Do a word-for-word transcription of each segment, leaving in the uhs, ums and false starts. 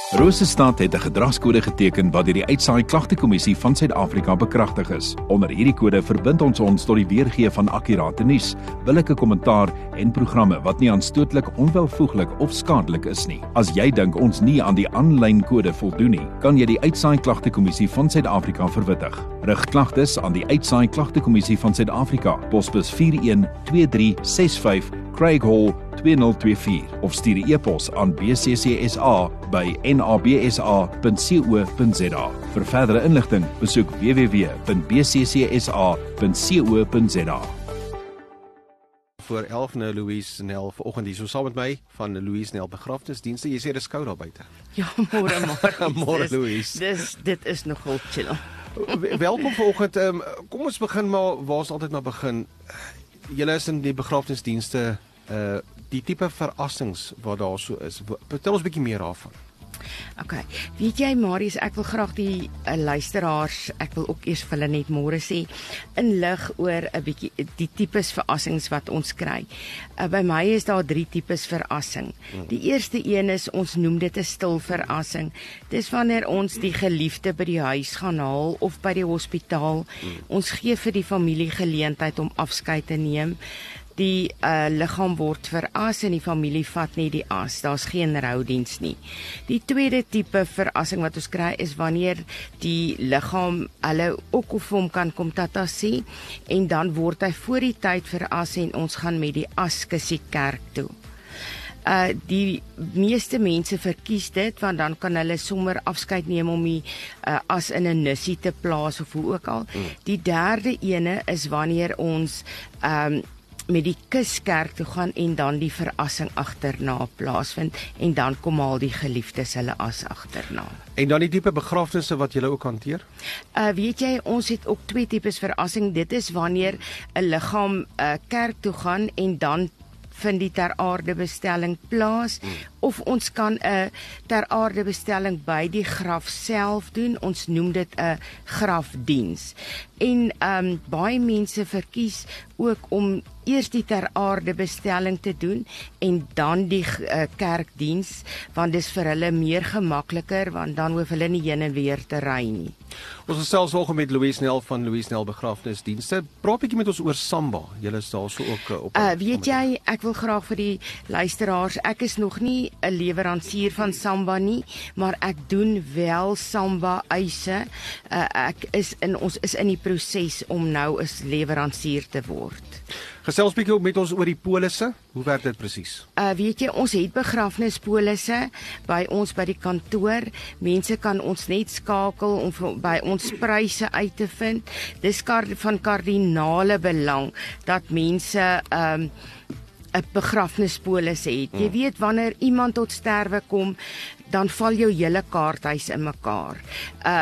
Rosestad het 'n gedragskode geteken wat deur die Uitsaai Klagtekommissie van Suid-Afrika bekragtig is. Onder hierdie kode verbind ons ons tot die weergee van akkurate nuus, billike kommentaar en programme wat nie aanstootlik, onwelvoeglik of skadelik is nie. As jy dink ons nie aan die aanlyn kode voldoen nie, kan jy die Uitsaai Klagtekommissie van Suid-Afrika verwittig. Rig klagtes aan die Uitsaai Klagtekommissie van Suid-Afrika, posbus vier een twee drie ses vyf, Craig Hall twee nul twee vier of stuur 'n e-pos aan b c c s a by n a b s a punt co punt z a. Vir verdere inligting, besoek w w w punt b c c s a punt co punt z a. Voor elf nou Louise Nel vanoggend hier so saam met my van Louise Nel begrafnisdienste. Jy sê dis koud daar buite. Ja, môre môre. Môre Louise. Dis dit is nogal chill. Welkom vanoggend. Um, kom ons begin maar waar ons altyd maar begin. Julle is in die begrafnisdienste, uh die tipe verrassings wat daar so is. Vertel ons 'n bietjie meer daarvan. OK. Weet jy Marius, ek wil graag die uh, luisteraars, ek wil ook eers vir hulle net môre sê, inlig oor 'n bietjie die tipes verrassings wat ons kry. Uh, by my is daar drie tipes verrassing. Hmm. Die eerste een is, ons noem dit 'n stil verrassing. Dis wanneer ons die geliefde by die huis gaan haal of by die hospitaal. Hmm. Ons gee vir die familie geleentheid om afskeid te neem. Die uh, liggaam word veras en die familie vat nie die as. Daar's geen roudiens nie. Die tweede tipe verrassing wat ons kry is wanneer die liggaam hulle ook of hom kan kom tata sê en dan word hy voor die tyd veras en ons gaan met die askussie kerk toe. Uh, die meeste mense verkies dit want dan kan hulle sommer afskeid neem om die uh, as in 'n nissie te plaas of hoe ook al. Mm. Die derde ene is wanneer ons um, met die kuskerk toe gaan en dan die verrassing agterna plaasvind en dan kom al die geliefdes hulle as agterna. En dan die tipe begrafnisse wat julle ook hanteer? Uh, weet jy, ons het ook twee tipes verrassing. Dit is wanneer 'n liggaam uh, kerk toe gaan en dan vind die ter aarde bestelling plaas, hmm. of ons kan 'n ter aarde bestelling by die graf self doen. Ons noem dit 'n grafdiens. En um, baie mense verkies ook om eers die ter aarde bestelling te doen en dan die uh, kerkdiens, want dis vir hulle meer gemakliker, want dan hoef hulle nie heen en weer te ry nie. Ons gesels vanoggend met Louise Nel van Louise Nel Begrafnisdienste. Praat 'n bietjie met ons oor Samba. Julle is daar so ook uh, op. Uh, weet jy, ek wil graag vir die luisteraars, ek is nog nie 'n lewerancier van Samba nie, maar ek doen wel Samba eise. Uh, ek is in ons is in die proses om nou 'n lewerancier te word. Gesels bietjie ook met ons oor die polisse. Hoe werk dit presies? Uh, weet jy, ons het begrafnispolisse by ons by die kantoor. Mense kan ons net skakel om by ons pryse uit te vind. Dis van kardinale belang dat mense um, 'n begrafnispolis het. Jy weet, wanneer iemand tot sterwe kom, dan val jou hele kaarthuis in mekaar. Uh,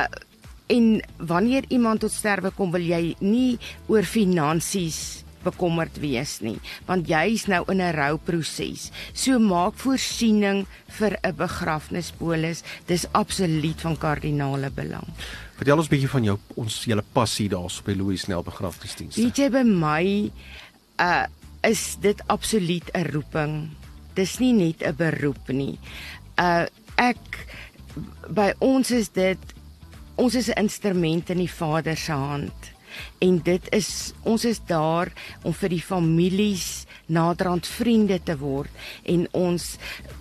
en wanneer iemand tot sterwe kom, wil jy nie oor finansies bekommerd wees nie, want jy is nou in 'n rouproses. So maak voorsiening vir 'n begrafnispolis. Dis absoluut van kardinale belang. Vertel ons 'n bietjie van jou ons julle passie daarso by Louise Nel Begrafnisdienste. Weet jy, by my uh, is dit absoluut 'n roeping. Dis nie net 'n beroep nie. Uh, ek by ons is dit ons is 'n instrument in die Vader se hand. En dit is, ons is daar om vir die families naderhand vriende te word en ons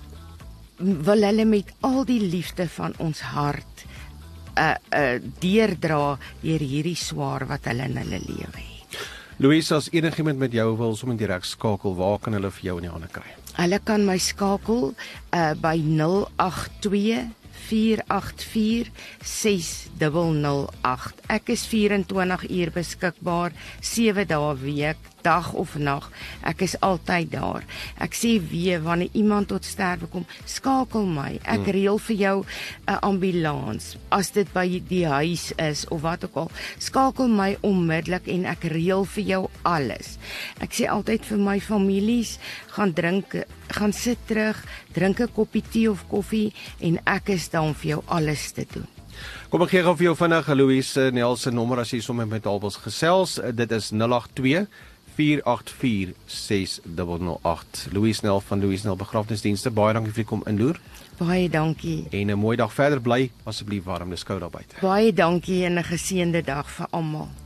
wil hulle met al die liefde van ons hart uh, uh, deurdra deur hierdie swaar wat hulle in hulle lewe het. Louise, as enigiemand met jou wil sommer direk skakel, waar kan hulle vir jou in die hande kry? Hulle kan my skakel uh, by nul agt twee vier agt vier ses nul nul agt. Ek is vyf-en-twintig uur beskikbaar, sewe dae 'n week, dag of nag. Ek is altyd daar. Ek sê weer, wanneer iemand tot sterwe kom, skakel my. Ek hmm. reël vir jou 'n ambulans. As dit by die huis is of wat ook al, skakel my onmiddellik en ek reël vir jou alles. Ek sê altyd vir my families, gaan drink, gaan sit terug, drink 'n koppie tee of koffie en ek is daar om vir jou alles te doen. Kom ek gee gou vir jou vinnig Louise Nel se nommer as jy sommer met haar wil gesels. Dit is nul agt twee vier agt vier ses nul nul agt. Louise Nel van Louise Nel Begrafnisdienste, baie dankie vir die kom inloer. Baie dankie. En 'n mooi dag verder, bly asseblief warm, dis koud daar buite. Baie dankie en 'n geseënde dag vir almal.